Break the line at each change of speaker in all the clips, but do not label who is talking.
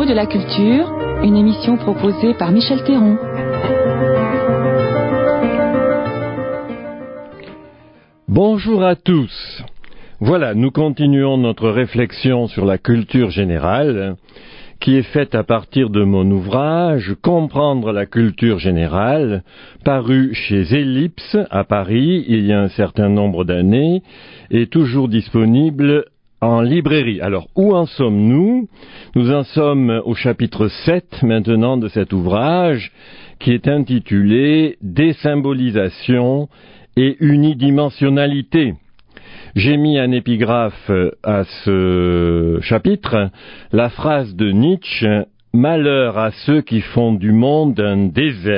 de la culture, une émission proposée par Michel Théron.
Bonjour à tous. Voilà, nous continuons notre réflexion sur la culture générale, qui est faite à partir de mon ouvrage « Comprendre la culture générale », paru chez Ellipse à Paris il y a un certain nombre d'années, et toujours disponible en librairie. Alors, où en sommes-nous ? Nous en sommes au chapitre 7 maintenant de cet ouvrage, qui est intitulé « Désymbolisation et unidimensionnalité ». J'ai mis un épigraphe à ce chapitre, la phrase de Nietzsche « Malheur à ceux qui font du monde un désert ».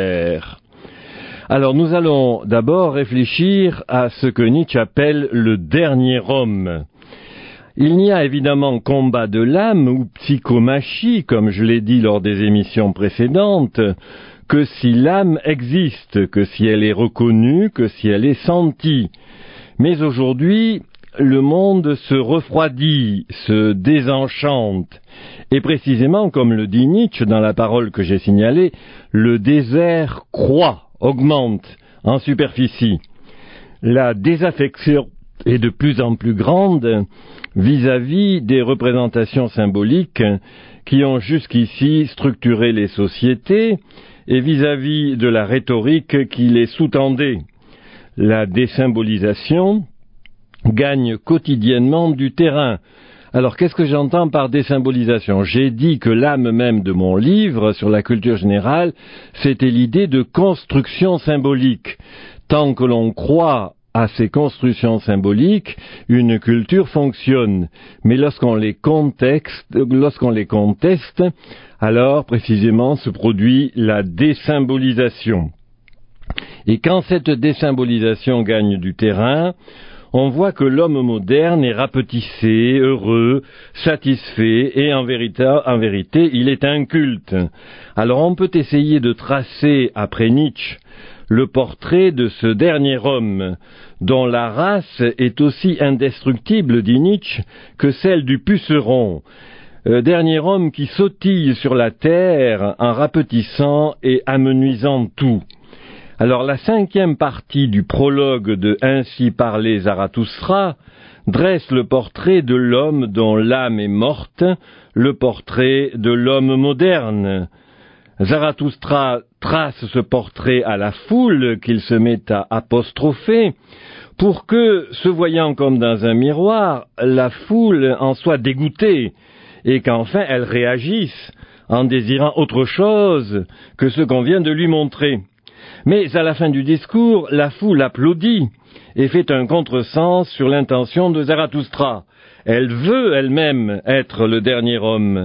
Alors nous allons d'abord réfléchir à ce que Nietzsche appelle le dernier homme. Il n'y a évidemment combat de l'âme ou psychomachie, comme je l'ai dit lors des émissions précédentes, que si l'âme existe, que si elle est reconnue, que si elle est sentie. Mais aujourd'hui, le monde se refroidit, se désenchante. Et précisément, comme le dit Nietzsche dans la parole que j'ai signalée, le désert croît, augmente en superficie. La désaffection est de plus en plus grande vis-à-vis des représentations symboliques qui ont jusqu'ici structuré les sociétés et vis-à-vis de la rhétorique qui les sous-tendait. La désymbolisation gagne quotidiennement du terrain. Alors, qu'est-ce que j'entends par désymbolisation ? J'ai dit que l'âme même de mon livre sur la culture générale, c'était l'idée de construction symbolique. Tant que l'on croit à ces constructions symboliques, une culture fonctionne. Mais lorsqu'on les conteste, alors précisément se produit la désymbolisation. Et quand cette désymbolisation gagne du terrain, on voit que l'homme moderne est rapetissé, heureux, satisfait, et en vérité, il est inculte. Alors on peut essayer de tracer, après Nietzsche, le portrait de ce dernier homme, dont la race est aussi indestructible, dit Nietzsche, que celle du puceron. Dernier homme qui sautille sur la terre en rapetissant et amenuisant tout. Alors la 5e partie du prologue de Ainsi parlait Zarathustra dresse le portrait de l'homme dont l'âme est morte, le portrait de l'homme moderne. Zarathustra trace ce portrait à la foule qu'il se met à apostropher pour que, se voyant comme dans un miroir, la foule en soit dégoûtée et qu'enfin elle réagisse en désirant autre chose que ce qu'on vient de lui montrer. Mais à la fin du discours, la foule applaudit et fait un contresens sur l'intention de Zarathustra. Elle veut elle-même être le dernier homme.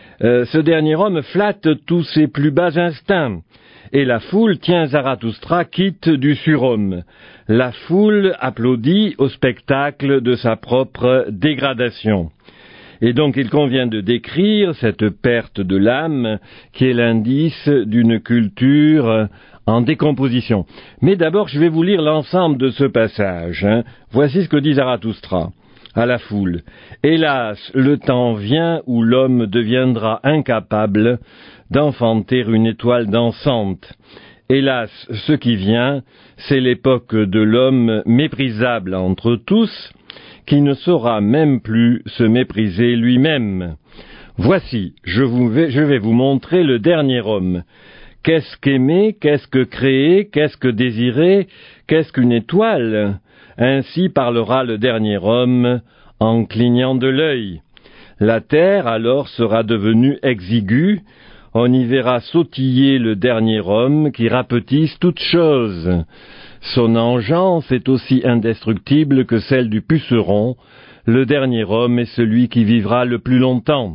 Ce dernier homme flatte tous ses plus bas instincts. Et la foule tient Zarathustra quitte du surhomme. La foule applaudit au spectacle de sa propre dégradation. Et donc il convient de décrire cette perte de l'âme qui est l'indice d'une culture en décomposition. Mais d'abord, je vais vous lire l'ensemble de ce passage. Voici ce que dit Zarathustra à la foule. « Hélas, le temps vient où l'homme deviendra incapable d'enfanter une étoile dansante. Hélas, ce qui vient, c'est l'époque de l'homme méprisable entre tous, qui ne saura même plus se mépriser lui-même. Voici, je vais vous montrer le dernier homme. Qu'est-ce qu'aimer, qu'est-ce que créer, qu'est-ce que désirer, qu'est-ce qu'une étoile ? Ainsi parlera le dernier homme en clignant de l'œil. La terre alors sera devenue exiguë, on y verra sautiller le dernier homme qui rapetisse toutes choses. Son engeance est aussi indestructible que celle du puceron, le dernier homme est celui qui vivra le plus longtemps.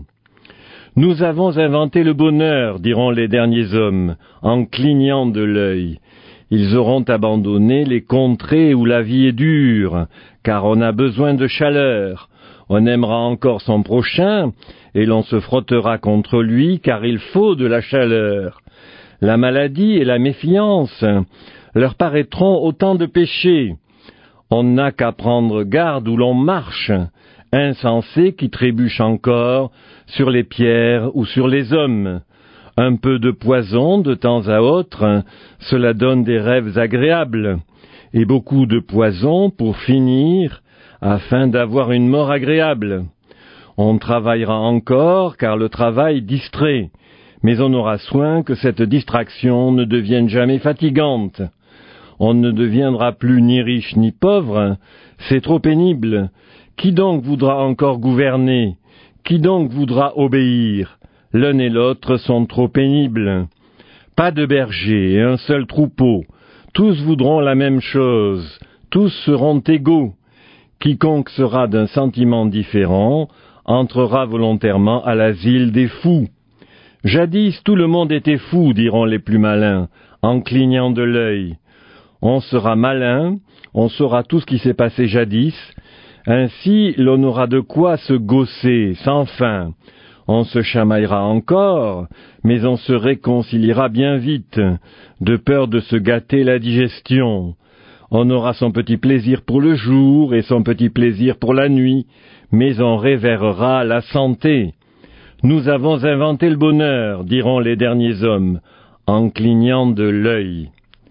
Nous avons inventé le bonheur, diront les derniers hommes, en clignant de l'œil. Ils auront abandonné les contrées où la vie est dure, car on a besoin de chaleur. On aimera encore son prochain, et l'on se frottera contre lui, car il faut de la chaleur. La maladie et la méfiance leur paraîtront autant de péchés. On n'a qu'à prendre garde où l'on marche. insensé qui trébuche encore sur les pierres ou sur les hommes. Un peu de poison de temps à autre, cela donne des rêves agréables, et beaucoup de poison pour finir, afin d'avoir une mort agréable. On travaillera encore, car le travail distrait, mais on aura soin que cette distraction ne devienne jamais fatigante. On ne deviendra plus ni riche ni pauvre, c'est trop pénible. Qui donc voudra encore gouverner? Qui donc voudra obéir? L'un et l'autre sont trop pénibles. Pas de berger et un seul troupeau. Tous voudront la même chose. Tous seront égaux. Quiconque sera d'un sentiment différent entrera volontairement à l'asile des fous. Jadis tout le monde était fou, diront les plus malins, en clignant de l'œil. On sera malin, on saura tout ce qui s'est passé jadis, ainsi l'on aura de quoi se gausser sans fin. On se chamaillera encore, mais on se réconciliera bien vite, de peur de se gâter la digestion. On aura son petit plaisir pour le jour et son petit plaisir pour la nuit, mais on révérera la santé. Nous avons inventé le bonheur, diront les derniers hommes, en clignant de l'œil.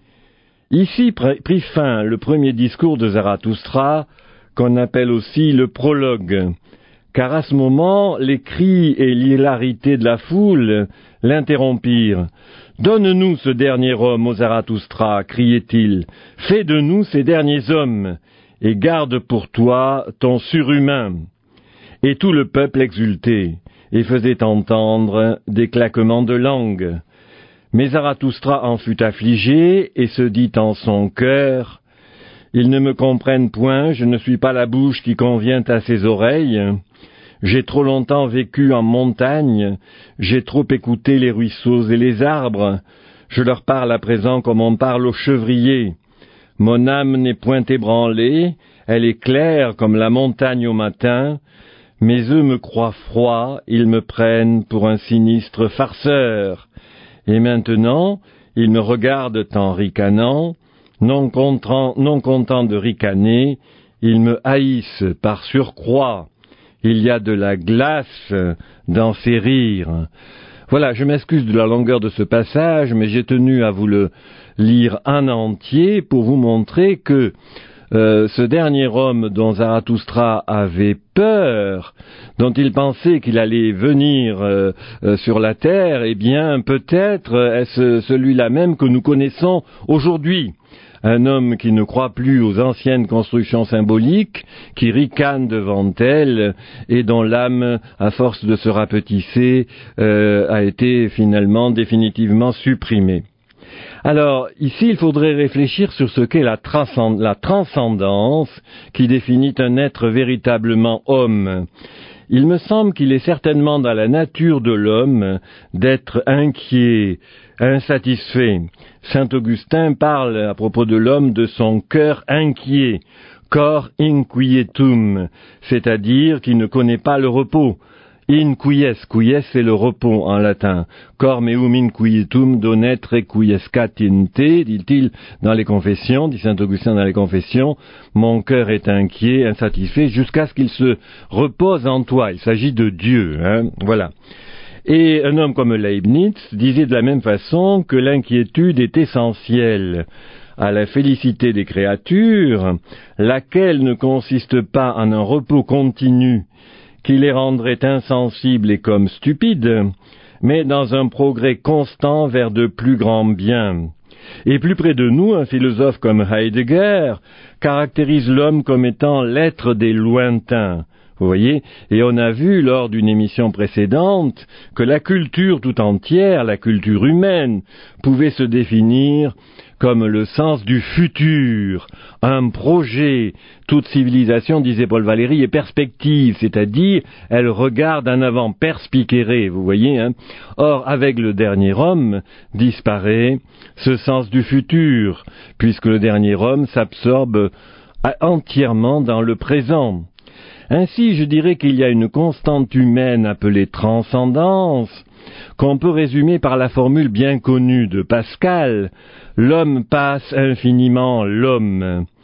Ici prit fin le premier discours de Zarathustra, qu'on appelle aussi le prologue, car à ce moment, les cris et l'hilarité de la foule l'interrompirent. « Donne-nous ce dernier homme, ô Zarathustra, criait-il, fais de nous ces derniers hommes, et garde pour toi ton surhumain. » Et tout le peuple exultait, et faisait entendre des claquements de langue. Mais Zarathustra en fut affligé, et se dit en son cœur, « Ils ne me comprennent point, je ne suis pas la bouche qui convient à ses oreilles. J'ai trop longtemps vécu en montagne, j'ai trop écouté les ruisseaux et les arbres, je leur parle à présent comme on parle aux chevriers. Mon âme n'est point ébranlée, elle est claire comme la montagne au matin, mais eux me croient froid, ils me prennent pour un sinistre farceur. Et maintenant, ils me regardent en ricanant, non content de ricaner, ils me haïssent par surcroît. Il y a de la glace dans ces rires. » Voilà, je m'excuse de la longueur de ce passage, mais j'ai tenu à vous le lire en entier pour vous montrer que ce dernier homme dont Zarathustra avait peur, dont il pensait qu'il allait venir sur la terre, eh bien peut-être est-ce celui-là même que nous connaissons aujourd'hui. Un homme qui ne croit plus aux anciennes constructions symboliques, qui ricane devant elles, et dont l'âme, à force de se rapetisser, a été finalement définitivement supprimée. Alors, ici, il faudrait réfléchir sur ce qu'est la transcendance qui définit un être véritablement homme. Il me semble qu'il est certainement dans la nature de l'homme d'être inquiet, insatisfait. Saint Augustin parle à propos de l'homme de son cœur inquiet, cor inquietum, c'est-à-dire qu'il ne connaît pas le repos. In quies, quies c'est le repos en latin. Cor meum inquietum donetre quiescat in te, dit-il dans les confessions, dit saint Augustin dans les confessions, mon cœur est inquiet, insatisfait, jusqu'à ce qu'il se repose en toi. Il s'agit de Dieu, voilà. Et un homme comme Leibniz disait de la même façon que l'inquiétude est essentielle à la félicité des créatures, laquelle ne consiste pas en un repos continu qui les rendrait insensibles et comme stupides, mais dans un progrès constant vers de plus grands biens. Et plus près de nous, un philosophe comme Heidegger caractérise l'homme comme étant l'être des lointains. Vous voyez, et on a vu lors d'une émission précédente que la culture tout entière, la culture humaine, pouvait se définir comme le sens du futur, un projet. Toute civilisation, disait Paul Valéry, est perspective, c'est-à-dire elle regarde en avant, perspicere, vous voyez. Or, avec le dernier homme, disparaît ce sens du futur, puisque le dernier homme s'absorbe entièrement dans le présent. Ainsi, je dirais qu'il y a une constante humaine appelée transcendance, qu'on peut résumer par la formule bien connue de Pascal, l'homme passe infiniment l'homme.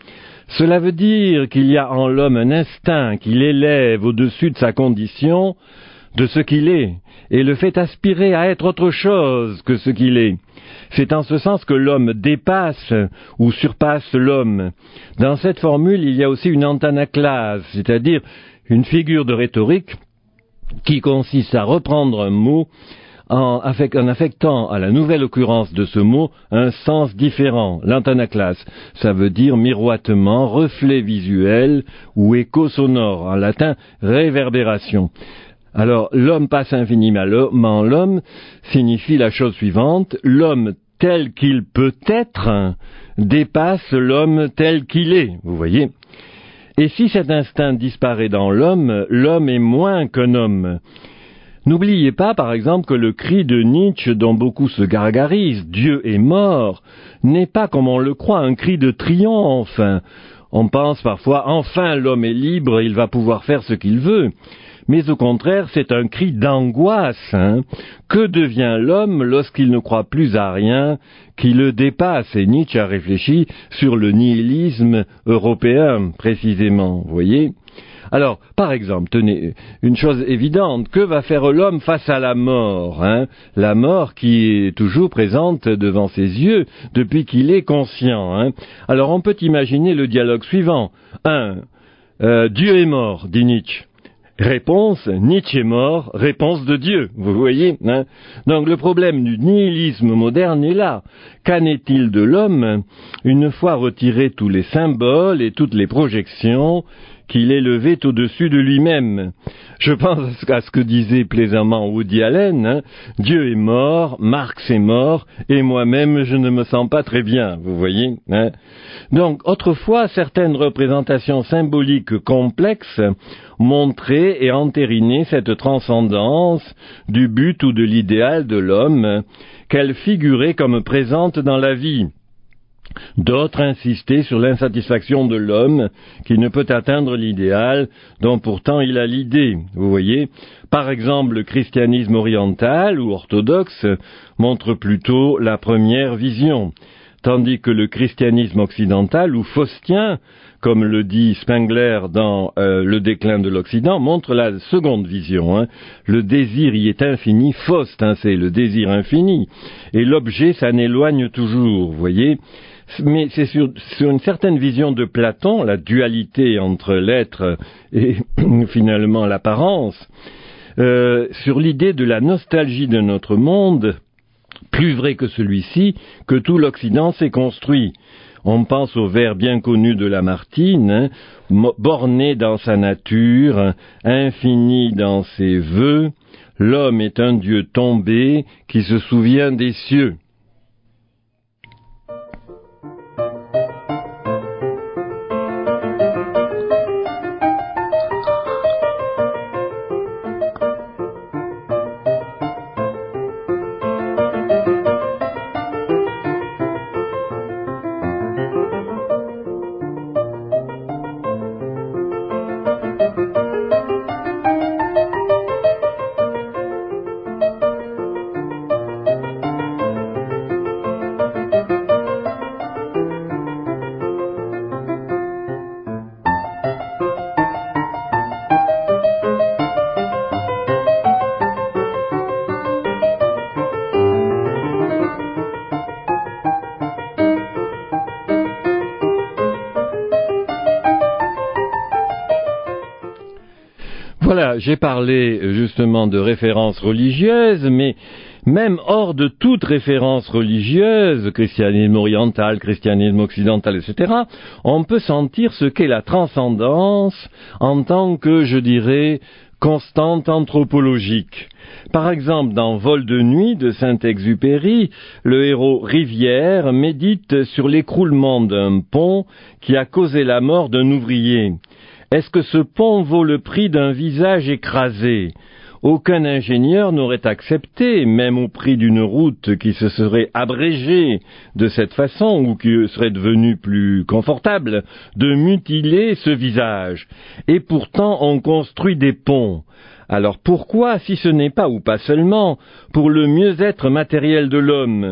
Cela veut dire qu'il y a en l'homme un instinct qui l'élève au-dessus de sa condition, de ce qu'il est, et le fait aspirer à être autre chose que ce qu'il est. C'est en ce sens que l'homme dépasse ou surpasse l'homme. Dans cette formule, il y a aussi une antanaclase, c'est-à-dire une figure de rhétorique qui consiste à reprendre un mot en affectant à la nouvelle occurrence de ce mot un sens différent. L'antanaclase, ça veut dire miroitement, reflet visuel ou écho sonore, en latin réverbération. Alors, l'homme passe infiniment l'homme signifie la chose suivante: l'homme tel qu'il peut être dépasse l'homme tel qu'il est, vous voyez. Et si cet instinct disparaît dans l'homme, l'homme est moins qu'un homme. N'oubliez pas, par exemple, que le cri de Nietzsche, dont beaucoup se gargarisent, « Dieu est mort », n'est pas, comme on le croit, un cri de triomphe. On pense parfois « Enfin l'homme est libre, il va pouvoir faire ce qu'il veut ». Mais au contraire, c'est un cri d'angoisse. Que devient l'homme lorsqu'il ne croit plus à rien qui le dépasse? Et Nietzsche a réfléchi sur le nihilisme européen, précisément, vous voyez. Alors, par exemple, tenez, une chose évidente, que va faire l'homme face à la mort, La mort qui est toujours présente devant ses yeux depuis qu'il est conscient, Alors, on peut imaginer le dialogue suivant. Dieu est mort, dit Nietzsche. Réponse, Nietzsche est mort, réponse de Dieu, vous voyez, Donc le problème du nihilisme moderne est là. Qu'en est-il de l'homme, une fois retirés tous les symboles et toutes les projections qu'il élevait au-dessus de lui-même? Je pense à ce que disait plaisamment Woody Allen, Dieu est mort, Marx est mort, et moi-même je ne me sens pas très bien, vous voyez, Donc, autrefois, certaines représentations symboliques complexes montraient et entérinaient cette transcendance du but ou de l'idéal de l'homme qu'elle figurait comme présente dans la vie. D'autres insistaient sur l'insatisfaction de l'homme qui ne peut atteindre l'idéal dont pourtant il a l'idée, vous voyez. Par exemple, le christianisme oriental ou orthodoxe montre plutôt la première vision, tandis que le christianisme occidental ou faustien, comme le dit Spengler dans Le déclin de l'Occident, montre la seconde vision. Le désir y est infini, Faust, c'est le désir infini, et l'objet s'en éloigne toujours, vous voyez. Mais c'est sur une certaine vision de Platon, la dualité entre l'être et finalement l'apparence, sur l'idée de la nostalgie de notre monde, plus vrai que celui-ci, que tout l'Occident s'est construit. On pense au vers bien connu de Lamartine, borné dans sa nature, infini dans ses vœux, l'homme est un Dieu tombé qui se souvient des cieux. Voilà, j'ai parlé justement de références religieuses, mais même hors de toute référence religieuse, christianisme oriental, christianisme occidental, etc., on peut sentir ce qu'est la transcendance en tant que, je dirais, constante anthropologique. Par exemple, dans Vol de nuit de Saint-Exupéry, le héros Rivière médite sur l'écroulement d'un pont qui a causé la mort d'un ouvrier. Est-ce que ce pont vaut le prix d'un visage écrasé? Aucun ingénieur n'aurait accepté, même au prix d'une route qui se serait abrégée de cette façon ou qui serait devenue plus confortable, de mutiler ce visage. Et pourtant, on construit des ponts. Alors pourquoi, si ce n'est pas, ou pas seulement, pour le mieux-être matériel de l'homme?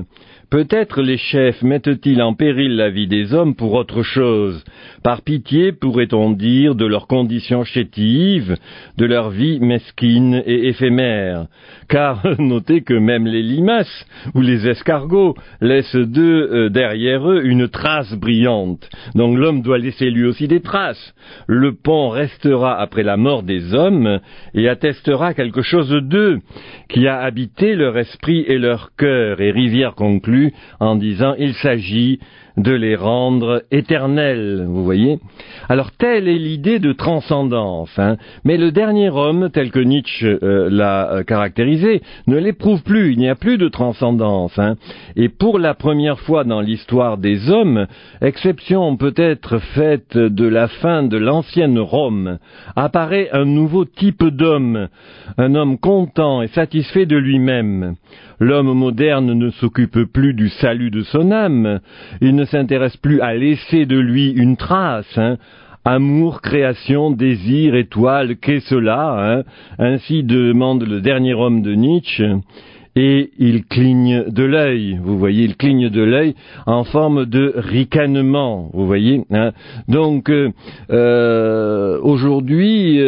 Peut-être les chefs mettent-ils en péril la vie des hommes pour autre chose. Par pitié, pourrait-on dire, de leurs conditions chétives, de leur vie mesquine et éphémère. Car notez que même les limaces ou les escargots laissent derrière eux une trace brillante. Donc l'homme doit laisser lui aussi des traces. Le pont restera après la mort des hommes et attestera quelque chose d'eux, qui a habité leur esprit et leur cœur. Et Rivière conclut en disant « Il s'agit de les rendre éternels », vous voyez. Alors, telle est l'idée de transcendance, mais le dernier homme, tel que Nietzsche l'a caractérisé, ne l'éprouve plus, il n'y a plus de transcendance. Et pour la première fois dans l'histoire des hommes, exception peut-être faite de la fin de l'ancienne Rome, apparaît un nouveau type d'homme, un homme content et satisfait de lui-même. L'homme moderne ne s'occupe plus du salut de son âme, il ne s'intéresse plus à laisser de lui une trace, Amour, création, désir, étoile, qu'est cela, Ainsi demande le dernier homme de Nietzsche. Et il cligne de l'œil, vous voyez, il cligne de l'œil en forme de ricanement, vous voyez. Donc, aujourd'hui,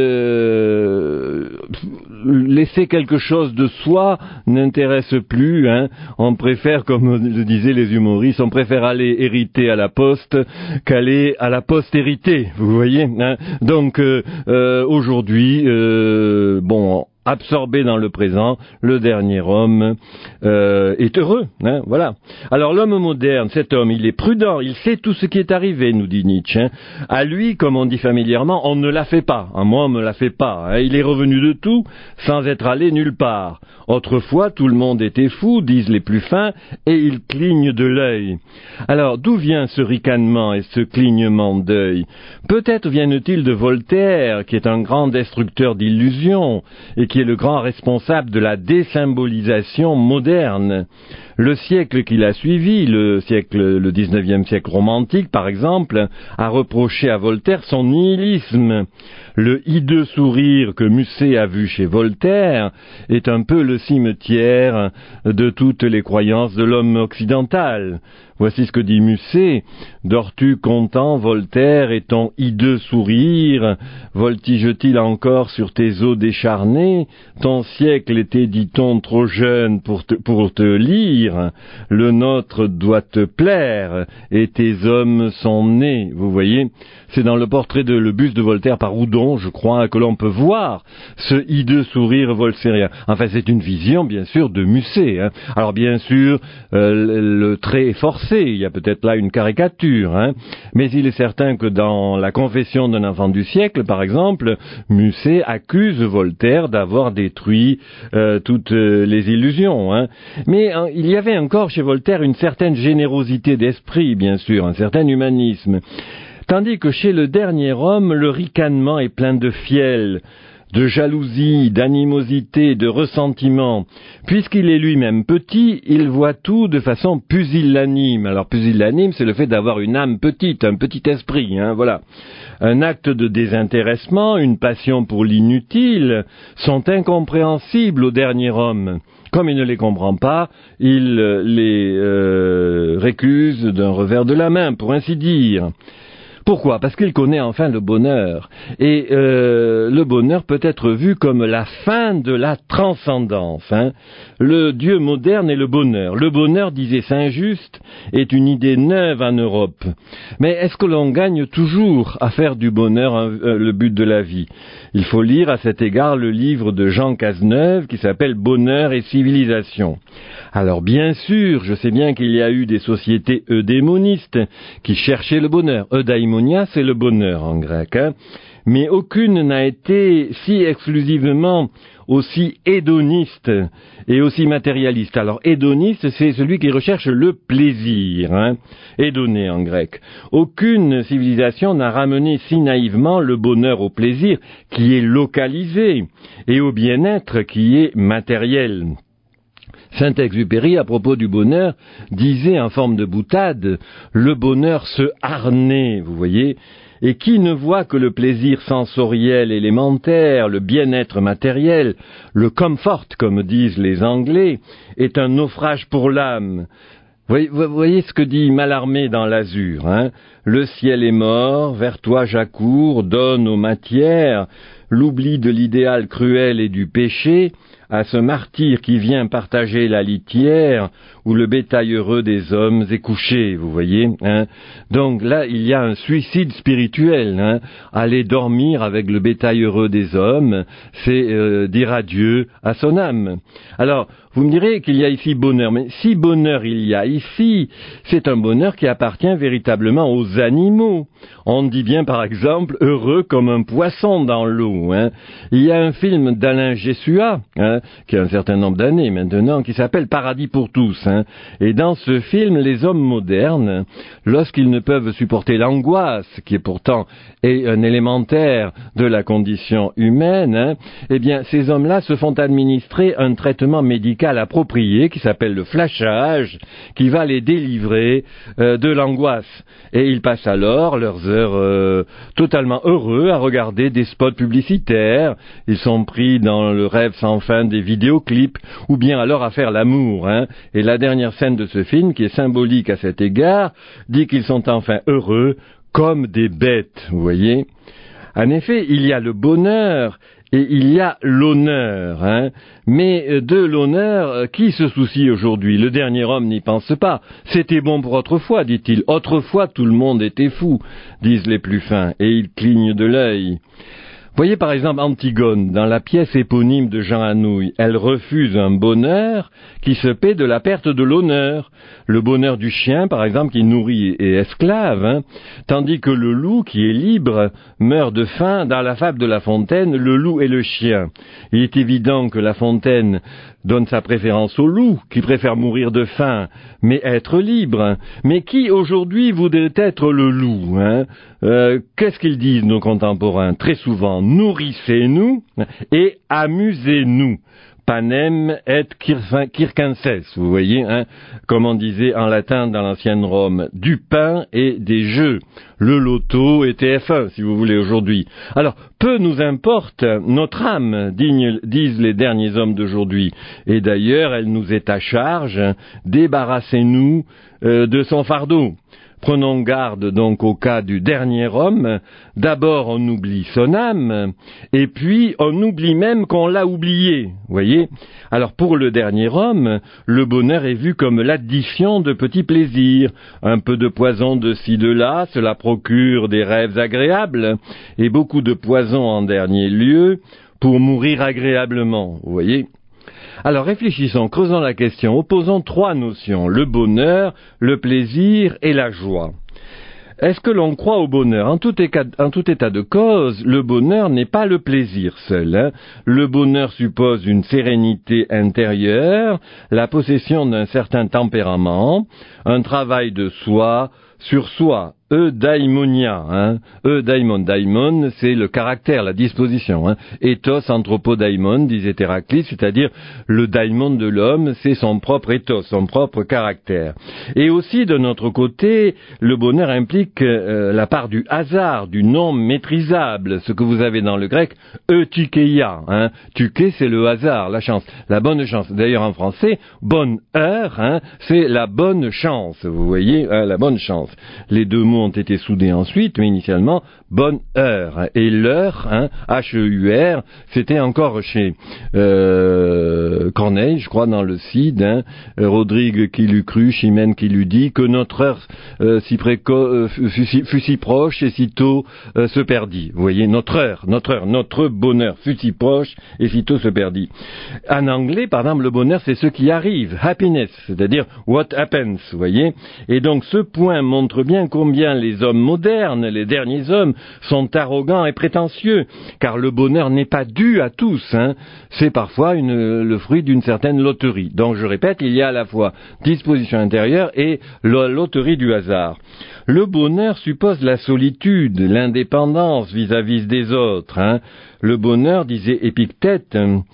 laisser quelque chose de soi n'intéresse plus. On préfère, comme le disaient les humoristes, on préfère aller hériter à la poste qu'aller à la postérité, vous voyez. Donc, aujourd'hui, absorbé dans le présent, le dernier homme est heureux, voilà. Alors l'homme moderne, cet homme, il est prudent, il sait tout ce qui est arrivé, nous dit Nietzsche. À lui, comme on dit familièrement, on ne l'a fait pas. Moi, on me l'a fait pas. Il est revenu de tout, sans être allé nulle part. Autrefois, tout le monde était fou, disent les plus fins, et il cligne de l'œil. Alors, d'où vient ce ricanement et ce clignement d'œil? Peut-être viennent-ils de Voltaire, qui est un grand destructeur d'illusions, et qui est le grand responsable de la désymbolisation moderne. Le siècle qu'il a suivi, le 19e siècle romantique par exemple, a reproché à Voltaire son nihilisme. Le hideux sourire que Musset a vu chez Voltaire est un peu le cimetière de toutes les croyances de l'homme occidental. Voici ce que dit Musset. Dors-tu content, Voltaire, et ton hideux sourire voltige-t-il encore sur tes os décharnés? Ton siècle était, dit-on, trop jeune pour te lire. Le nôtre doit te plaire, et tes hommes sont nés. Vous voyez, c'est dans le portrait de le buste de Voltaire par Houdon, je crois, que l'on peut voir ce hideux sourire voltairien. Enfin, c'est une vision, bien sûr, de Musset. Alors, bien sûr, le trait est forcé. Il y a peut-être là une caricature, mais il est certain que dans la Confession d'un enfant du siècle, par exemple, Musset accuse Voltaire d'avoir détruit toutes les illusions. Mais il y avait encore chez Voltaire une certaine générosité d'esprit, bien sûr, un certain humanisme. Tandis que chez le dernier homme, le ricanement est plein de fiel, de jalousie, d'animosité, de ressentiment. Puisqu'il est lui-même petit, il voit tout de façon pusillanime. Alors pusillanime, c'est le fait d'avoir une âme petite, un petit esprit, voilà. Un acte de désintéressement, une passion pour l'inutile, sont incompréhensibles au dernier homme. Comme il ne les comprend pas, il les récuse d'un revers de la main, pour ainsi dire. Pourquoi? Parce qu'il connaît enfin le bonheur. Et le bonheur peut être vu comme la fin de la transcendance. Le Dieu moderne est le bonheur. Le bonheur, disait Saint-Just, est une idée neuve en Europe. Mais est-ce que l'on gagne toujours à faire du bonheur le but de la vie? Il faut lire à cet égard le livre de Jean Cazeneuve qui s'appelle « Bonheur et civilisation ». Alors bien sûr, je sais bien qu'il y a eu des sociétés eudémonistes qui cherchaient le bonheur. Eudaimonia, c'est le bonheur en grec, mais aucune n'a été si exclusivement aussi hédoniste et aussi matérialiste. Alors hédoniste, c'est celui qui recherche le plaisir, hédoné en grec. Aucune civilisation n'a ramené si naïvement le bonheur au plaisir qui est localisé et au bien-être qui est matériel. Saint-Exupéry, à propos du bonheur, disait en forme de boutade, le bonheur se harnaît, vous voyez, et qui ne voit que le plaisir sensoriel élémentaire, le bien-être matériel, le comfort, comme disent les Anglais, est un naufrage pour l'âme. Vous voyez ce que dit Mallarmé dans l'Azur, hein? Le ciel est mort, vers toi j'accours, donne aux matières l'oubli de l'idéal cruel et du péché, à ce martyr qui vient partager la litière où le bétail heureux des hommes est couché, vous voyez, hein. Donc là, il y a un suicide spirituel, hein. Aller dormir avec le bétail heureux des hommes, c'est dire adieu à son âme. Alors, vous me direz qu'il y a ici bonheur, mais si bonheur il y a ici, c'est un bonheur qui appartient véritablement aux animaux. On dit bien par exemple heureux comme un poisson dans l'eau, hein. Il y a un film d'Alain Gessua, hein, qui a un certain nombre d'années maintenant, qui s'appelle Paradis pour tous, hein. Et dans ce film, les hommes modernes, lorsqu'ils ne peuvent supporter l'angoisse, qui est pourtant un élémentaire de la condition humaine, hein, eh bien ces hommes-là se font administrer un traitement médical approprié qui s'appelle le flashage, qui va les délivrer de l'angoisse. Et ils passent alors leurs heures totalement heureux à regarder des spots publicitaires, ils sont pris dans le rêve sans fin des vidéoclips, ou bien alors à faire l'amour, hein. Et la dernière scène de ce film, qui est symbolique à cet égard, dit qu'ils sont enfin heureux comme des bêtes, vous voyez. En effet, il y a le bonheur et il y a l'honneur, hein. Mais de l'honneur, qui se soucie aujourd'hui? Le dernier homme n'y pense pas. C'était bon pour autrefois, dit-il. Autrefois, tout le monde était fou, disent les plus fins, et ils clignent de l'œil. Voyez par exemple Antigone, dans la pièce éponyme de Jean Anouilh, elle refuse un bonheur qui se paie de la perte de l'honneur. Le bonheur du chien, par exemple, qui nourrit et esclave, hein, tandis que le loup, qui est libre, meurt de faim. Dans la fable de La Fontaine, le loup et le chien. Il est évident que La Fontaine donne sa préférence au loup, qui préfère mourir de faim, mais être libre. Mais qui aujourd'hui voudrait être le loup, hein? Qu'est-ce qu'ils disent nos contemporains? Très souvent, nourrissez-nous et amusez-nous. Panem et circenses, vous voyez, hein, comme on disait en latin dans l'ancienne Rome, du pain et des jeux, le loto et TF1, si vous voulez, aujourd'hui. Alors, peu nous importe notre âme, disent les derniers hommes d'aujourd'hui, et d'ailleurs, elle nous est à charge, débarrassez-nous de son fardeau. Prenons garde donc au cas du dernier homme. D'abord on oublie son âme, et puis on oublie même qu'on l'a oublié, voyez. Alors pour le dernier homme, le bonheur est vu comme l'addition de petits plaisirs. Un peu de poison de ci de là, cela procure des rêves agréables, et beaucoup de poison en dernier lieu, pour mourir agréablement, vous voyez. Alors réfléchissons, creusons la question, opposons trois notions, le bonheur, le plaisir et la joie. Est-ce que l'on croit au bonheur? En tout état de cause, le bonheur n'est pas le plaisir seul, hein. Le bonheur suppose une sérénité intérieure, la possession d'un certain tempérament, un travail de soi, sur soi, eudaimonia, hein. Daimon, c'est le caractère, la disposition, hein. Ethos, anthropodaimon, disait Héraclite, c'est-à-dire le daimon de l'homme, c'est son propre ethos, son propre caractère. Et aussi, de notre côté, le bonheur implique la part du hasard, du non maîtrisable, ce que vous avez dans le grec, eutykeia, hein. Tuké, c'est le hasard, la chance, la bonne chance. D'ailleurs, en français, bonne heure, hein, c'est la bonne chance, vous voyez, hein, la bonne chance. Les deux mots ont été soudés ensuite, mais initialement, bonne heure. Et l'heure, hein, H-E-U-R, c'était encore chez Corneille, je crois, dans le Cid, hein, Rodrigue qui l'eût cru, Chimène qui l'eût dit, que notre heure fut si proche et si tôt se perdit. Vous voyez, notre bonheur fut si proche et si tôt se perdit. En anglais, par exemple, le bonheur, c'est ce qui arrive, happiness, c'est-à-dire what happens, vous voyez. Et donc, ce point montre bien combien les hommes modernes, les derniers hommes, sont arrogants et prétentieux, car le bonheur n'est pas dû à tous, hein. C'est parfois le fruit d'une certaine loterie. Donc je répète, il y a à la fois disposition intérieure et la loterie du hasard. Le bonheur suppose la solitude, l'indépendance vis-à-vis des autres, hein. Le bonheur, disait Épictète,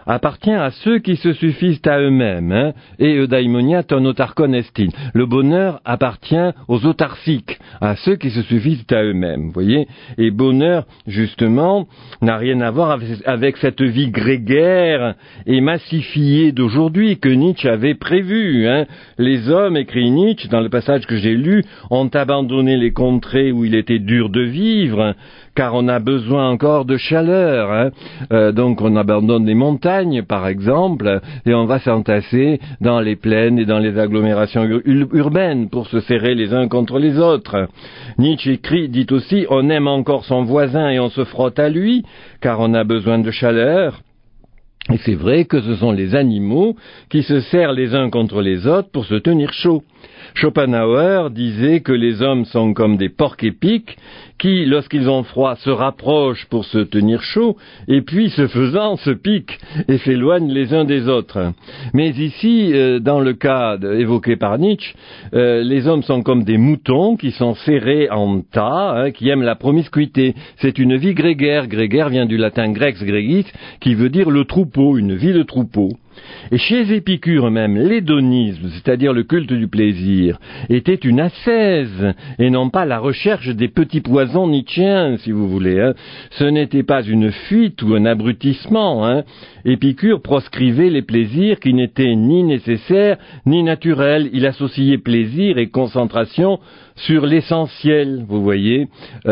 appartient à ceux qui se suffisent à eux-mêmes, hein, et eudaimonia ton autarkon estin. Le bonheur appartient aux autarciques, à ceux qui se suffisent à eux-mêmes, vous voyez. Et bonheur, justement, n'a rien à voir avec cette vie grégaire et massifiée d'aujourd'hui que Nietzsche avait prévu, hein. Les hommes, écrit Nietzsche, dans le passage que j'ai lu, ont abandonné les contrées où il était dur de vivre, car on a besoin encore de chaleur, hein. Donc on abandonne les montagnes, par exemple, et on va s'entasser dans les plaines et dans les agglomérations urbaines pour se serrer les uns contre les autres. Nietzsche dit aussi, on aime encore son voisin et on se frotte à lui, car on a besoin de chaleur. Et c'est vrai que ce sont les animaux qui se serrent les uns contre les autres pour se tenir chaud. Schopenhauer disait que les hommes sont comme des porcs-épics qui, lorsqu'ils ont froid, se rapprochent pour se tenir chaud, et puis, ce faisant, se piquent et s'éloignent les uns des autres. Mais ici, dans le cas évoqué par Nietzsche, les hommes sont comme des moutons qui sont serrés en tas, hein, qui aiment la promiscuité. C'est une vie grégaire. Grégaire vient du latin grex gregis, qui veut dire le troupeau, une vie de troupeau. Et chez Épicure même, l'hédonisme, c'est-à-dire le culte du plaisir, était une ascèse, et non pas la recherche des petits poisons nietzschéens, si vous voulez, hein. Ce n'était pas une fuite ou un abrutissement, hein. Épicure proscrivait les plaisirs qui n'étaient ni nécessaires ni naturels. Il associait plaisir et concentration sur l'essentiel, vous voyez.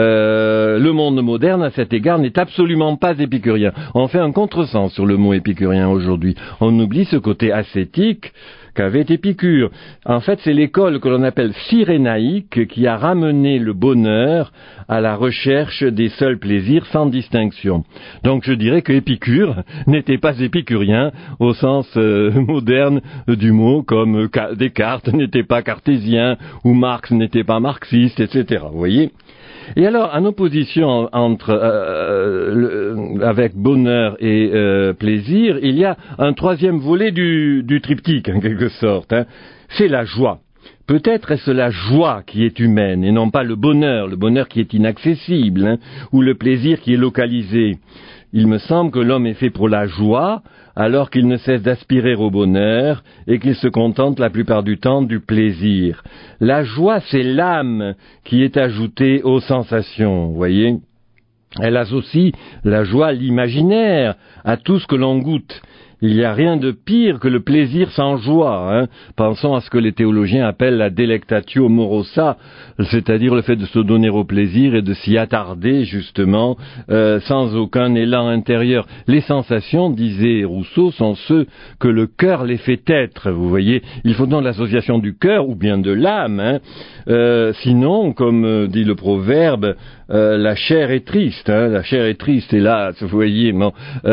Le monde moderne, à cet égard, n'est absolument pas épicurien. On fait un contresens sur le mot épicurien aujourd'hui. On oublie ce côté ascétique qu'avait Épicure. En fait, c'est l'école que l'on appelle cyrénaïque qui a ramené le bonheur à la recherche des seuls plaisirs sans distinction. Donc je dirais que Épicure n'était pas épicurien au sens moderne du mot, comme Descartes n'était pas cartésien ou Marx n'était pas marxiste, etc. Vous voyez ? Et alors, en opposition avec bonheur et plaisir, il y a un troisième volet du triptyque, en quelque sorte, hein. C'est la joie. Peut-être est-ce la joie qui est humaine, et non pas le bonheur qui est inaccessible, hein, ou le plaisir qui est localisé. Il me semble que l'homme est fait pour la joie, alors qu'il ne cesse d'aspirer au bonheur et qu'il se contente la plupart du temps du plaisir. La joie, c'est l'âme qui est ajoutée aux sensations, vous voyez. Elle associe la joie à l'imaginaire, à tout ce que l'on goûte. Il n'y a rien de pire que le plaisir sans joie, hein. Pensons à ce que les théologiens appellent la delectatio morosa, c'est-à-dire le fait de se donner au plaisir et de s'y attarder, justement, sans aucun élan intérieur. Les sensations, disait Rousseau, sont ceux que le cœur les fait être, vous voyez. Il faut donc l'association du cœur, ou bien de l'âme, hein. Sinon, comme dit le proverbe, la chair est triste, hein. La chair est triste, et là, vous voyez, bon,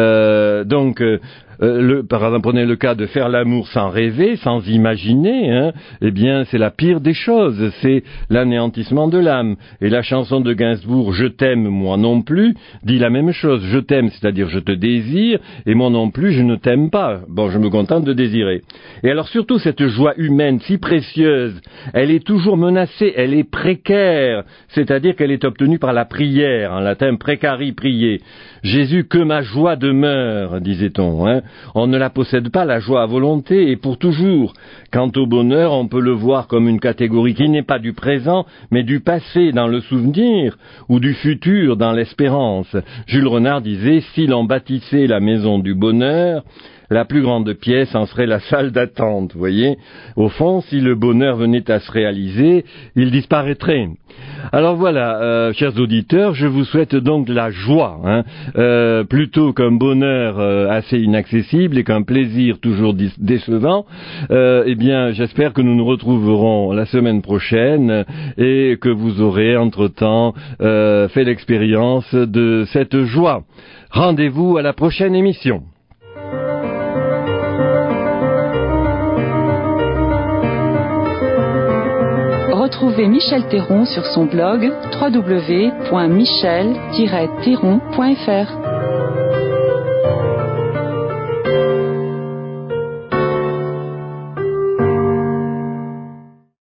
par exemple, prenez le cas de faire l'amour sans rêver, sans imaginer, hein, eh bien, c'est la pire des choses, c'est l'anéantissement de l'âme. Et la chanson de Gainsbourg, Je t'aime, moi non plus, dit la même chose. Je t'aime, c'est-à-dire je te désire, et moi non plus, je ne t'aime pas. Bon, je me contente de désirer. Et alors, surtout, cette joie humaine si précieuse, elle est toujours menacée, elle est précaire, c'est-à-dire qu'elle est obtenue par la prière, en latin precari, prier. Jésus, que ma joie demeure, disait-on, hein. On ne la possède pas, la joie à volonté, et pour toujours. Quant au bonheur, on peut le voir comme une catégorie qui n'est pas du présent, mais du passé dans le souvenir, ou du futur dans l'espérance. Jules Renard disait, si l'on bâtissait la maison du bonheur, la plus grande pièce en serait la salle d'attente, vous voyez. Au fond, si le bonheur venait à se réaliser, il disparaîtrait. Alors voilà, chers auditeurs, je vous souhaite donc la joie, hein, plutôt qu'un bonheur assez inaccessible et qu'un plaisir toujours décevant. Eh bien, j'espère que nous nous retrouverons la semaine prochaine et que vous aurez entre-temps fait l'expérience de cette joie. Rendez-vous à la prochaine émission.
Retrouvez Michel Théron sur son blog www.michel-théron.fr.